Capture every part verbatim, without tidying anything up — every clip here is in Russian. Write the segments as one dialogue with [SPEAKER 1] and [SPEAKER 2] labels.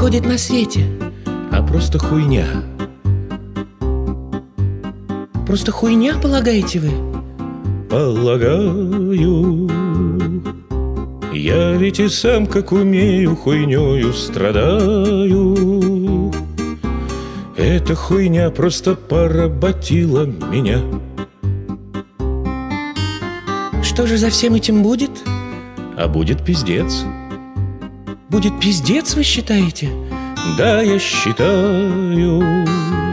[SPEAKER 1] происходит на свете?
[SPEAKER 2] А просто хуйня.
[SPEAKER 1] Просто хуйня, полагаете вы?
[SPEAKER 2] Полагаю. Я ведь и сам, как умею, хуйнёю страдаю. Эта хуйня просто поработила меня.
[SPEAKER 1] Что же за всем этим будет?
[SPEAKER 2] А будет пиздец.
[SPEAKER 1] Будет пиздец, вы считаете?
[SPEAKER 2] Да, я считаю.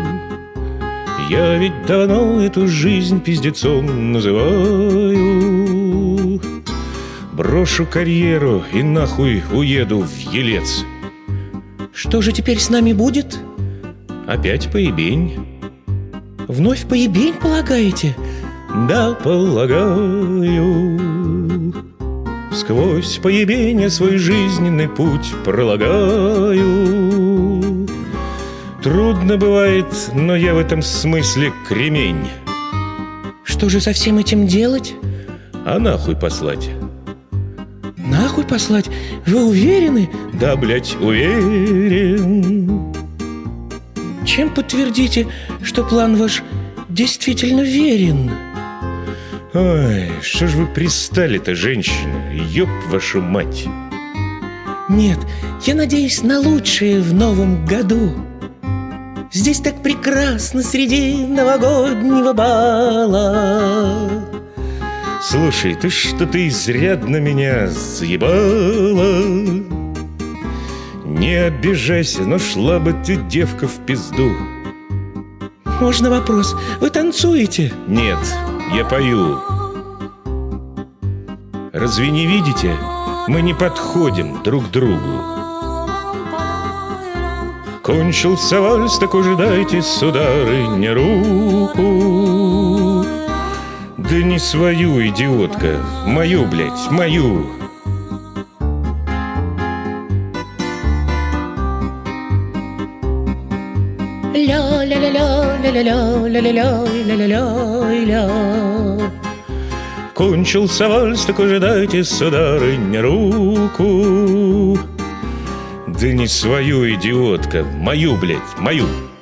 [SPEAKER 2] Я ведь давно эту жизнь пиздецом называю. Брошу карьеру и нахуй уеду в Елец.
[SPEAKER 1] Что же теперь с нами будет?
[SPEAKER 2] Опять поебень.
[SPEAKER 1] Вновь поебень, полагаете?
[SPEAKER 2] Да, полагаю. Сквозь поебень свой жизненный путь пролагаю. Трудно бывает, но я в этом смысле кремень.
[SPEAKER 1] Что же со всем этим делать?
[SPEAKER 2] А нахуй послать.
[SPEAKER 1] Нахуй послать? Вы уверены?
[SPEAKER 2] Да, блядь, уверен.
[SPEAKER 1] Чем подтвердите, что план ваш действительно верен?
[SPEAKER 2] Ой, что ж вы пристали-то, женщина? Ёб вашу мать.
[SPEAKER 1] Нет, я надеюсь на лучшее в новом году. Здесь так прекрасно среди новогоднего бала.
[SPEAKER 2] Слушай, ты что-то изрядно меня заебала. Не обижайся, но шла бы ты, девка, в пизду.
[SPEAKER 1] Можно вопрос? Вы танцуете?
[SPEAKER 2] Нет, я пою. Разве не видите? Мы не подходим друг к другу. Кончился вальс, так уже дайте, сударыня, руку. Да не свою, идиотка, мою, блядь, мою.
[SPEAKER 1] Ля-ля-ля-ля-ля-ля-ля-ля-ля-ля-ля-ля.
[SPEAKER 2] Кончился вальс, так уже дайте, сударыня, руку. Да не свою, идиотка, мою, блядь, мою.